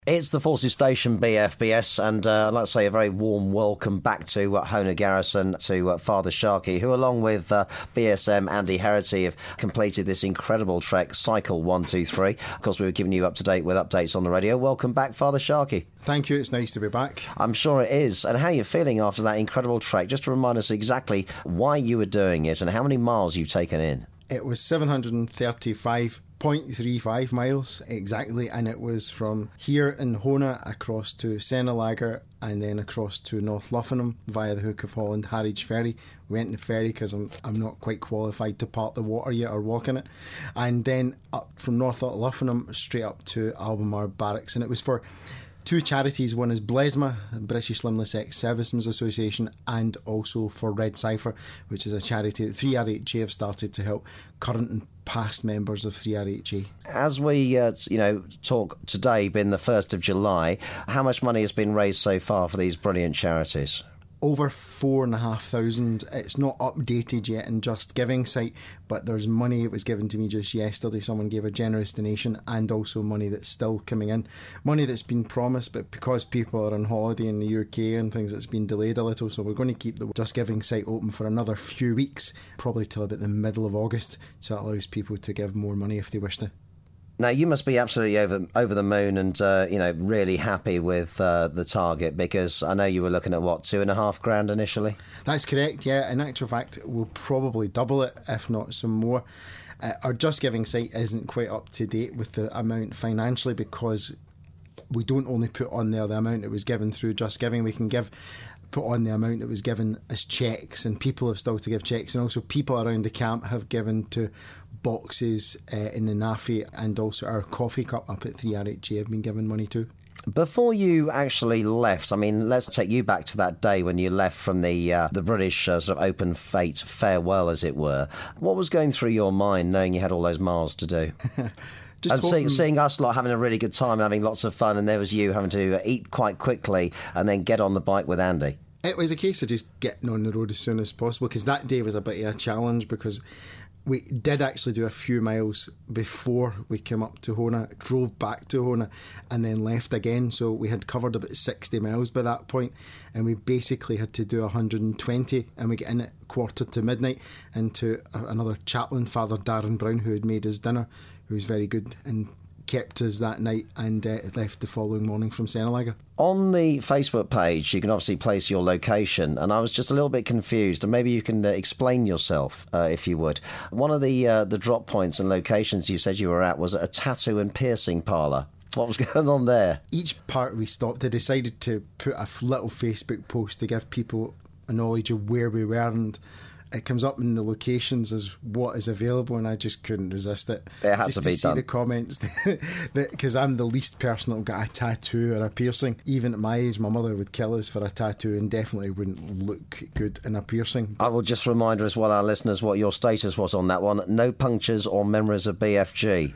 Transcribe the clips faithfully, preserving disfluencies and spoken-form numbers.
It's the Forces Station B F B S, and uh, I'd like to say a very warm welcome back to uh, Hona Garrison, to uh, Father Sharkey, who along with uh, B S M Andy Herity have completed this incredible trek, Cycle one two three. Of course, we were giving you up to date with updates on the radio. Welcome back, Father Sharkey. Thank you, it's nice to be back. I'm sure it is. And how are you feeling after that incredible trek? Just to remind us exactly why you were doing it and how many miles you've taken in. It was seven hundred thirty-five point three five miles exactly, and it was from here in Hona across to Senalager and then across to North Luffinham via the Hook of Holland Harwich ferry. We went in the ferry because I'm, I'm not quite qualified to part the water yet or walk in it, and then up from North Luffinham straight up to Albemarle Barracks. And it was for two charities. One is BLESMA, British Limbless Ex-Servicemen's Association, and also for Red Cipher, which is a charity that three R H A have started to help current and past members of three R H A. As we uh, you know, talk today, being the first of July, how much money has been raised so far for these brilliant charities? Over four and a half thousand. It's not updated yet in Just Giving site, but there's money. It was given to me just yesterday. Someone gave a generous donation, and also money that's still coming in. Money that's been promised, but because people are on holiday in the U K and things, it's been delayed a little. So we're going to keep the Just Giving site open for another few weeks, probably till about the middle of August, so it allows people to give more money if they wish to. Now, you must be absolutely over over the moon and, uh, you know, really happy with uh, the target, because I know you were looking at, what, two and a half grand initially? That's correct, yeah. In actual fact, we'll probably double it, if not some more. Uh, our Just Giving site isn't quite up to date with the amount financially, because we don't only put on there the amount that was given through Just Giving. We can give put on the amount that was given as cheques, and people have still to give cheques, and also people around the camp have given to boxes uh, in the N A F I, and also our coffee cup up at three R H A have been given money to. Before you actually left, I mean, let's take you back to that day when you left from the uh, the British uh, sort of open fate farewell, as it were. What was going through your mind knowing you had all those miles to do? Just and see, seeing us lot having a really good time and having lots of fun, and there was you having to eat quite quickly and then get on the bike with Andy. It was a case of just getting on the road as soon as possible, because that day was a bit of a challenge, because we did actually do a few miles before we came up to Hona, drove back to Hona and then left again. So we had covered about sixty miles by that point, and we basically had to do one hundred twenty, and we get in at quarter to midnight into another chaplain, Father Darren Brown, who had made us dinner, who was very good and kept us that night, and uh, left the following morning from Senalager. On the Facebook page, you can obviously place your location, and I was just a little bit confused, and maybe you can uh, explain yourself, uh, if you would. One of the uh, the drop points and locations you said you were at was a tattoo and piercing parlour. What was going on there? Each part we stopped, I decided to put a little Facebook post to give people a knowledge of where we were, and it comes up in the locations as what is available, and I just couldn't resist it. It had just to be to see done. the comments, because I'm the least person that'll get a tattoo or a piercing. Even at my age, my mother would kill us for a tattoo, and definitely wouldn't look good in a piercing. I will just remind as well our listeners what your status was on that one. No punctures or memories of B F G.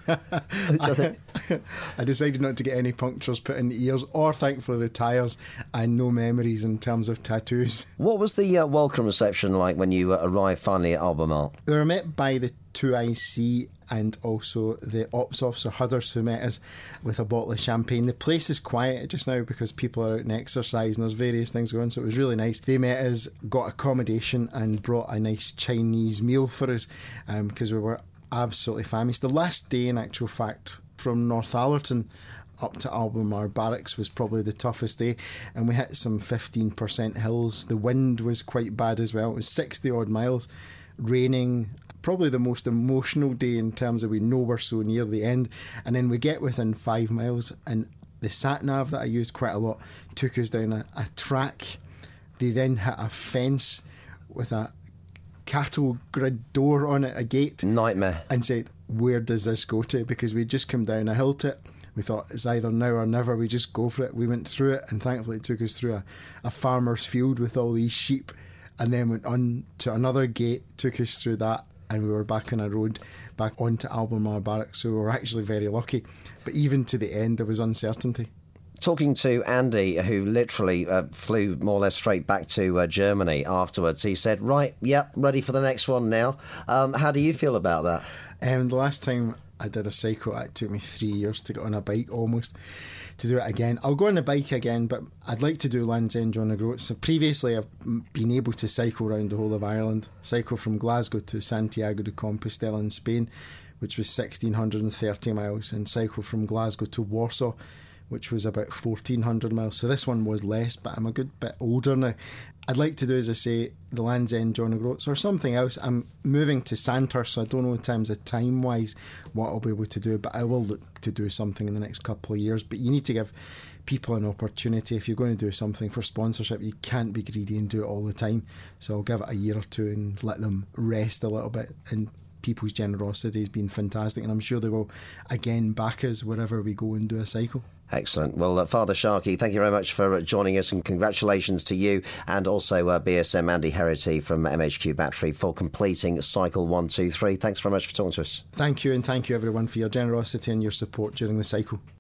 I, I decided not to get any punctures put in the ears, or thankfully the tyres, and no memories in terms of tattoos. What was the uh, welcome reception like when you uh, arrived finally at Albemarle? We were met by the two I C and also the ops officer Hudders, who met us with a bottle of champagne. The place is quiet just now because people are out and exercise, and there's various things going on, so it was really nice. They met us, got accommodation, and brought a nice Chinese meal for us, um, because we were absolutely famished. The last day, in actual fact, from Northallerton up to Albemarle Barracks was probably the toughest day, and we hit some fifteen percent hills. The wind was quite bad as well. It was sixty odd miles, raining. Probably the most emotional day in terms of we know we're so near the end, and then we get within five miles, and the sat nav that I used quite a lot took us down a, a track. They then hit a fence with a cattle grid door on it, a gate. Nightmare. And said, where does this go to? Because we'd just come down a hill to it. We thought it's either now or never, we just go for it. We went through it, and thankfully it took us through a, a farmer's field with all these sheep, and then went on to another gate, took us through that, and we were back on a road back onto Albemarle Barracks. So we were actually very lucky, but even to the end there was uncertainty. Talking to Andy, who literally uh, flew more or less straight back to uh, Germany afterwards, he said, right, yep, ready for the next one now. Um, how do you feel about that? Um, the last time I did a cycle. It took me three years to get on a bike almost to do it again. I'll go on a bike again, but I'd like to do Land's End John O'Groats. So previously, I've been able to cycle around the whole of Ireland. Cycle from Glasgow to Santiago de Compostela in Spain, which was one thousand six hundred thirty miles, and cycle from Glasgow to Warsaw, which was about fourteen hundred miles. So this one was less, but I'm a good bit older now. I'd like to do, as I say, the Land's End John O'Groats or something else. I'm moving to Sandhurst, so I don't know in terms of time-wise what I'll be able to do, but I will look to do something in the next couple of years. But you need to give people an opportunity. If you're going to do something for sponsorship, you can't be greedy and do it all the time. So I'll give it a year or two and let them rest a little bit. And people's generosity has been fantastic, and I'm sure they will again back us wherever we go and do a cycle. Excellent. Well, uh, Father Sharkey, thank you very much for uh, joining us, and congratulations to you and also uh, B S M Andy Herity from M H Q Battery for completing Cycle one two three. Thanks very much for talking to us. Thank you, and thank you everyone for your generosity and your support during the cycle.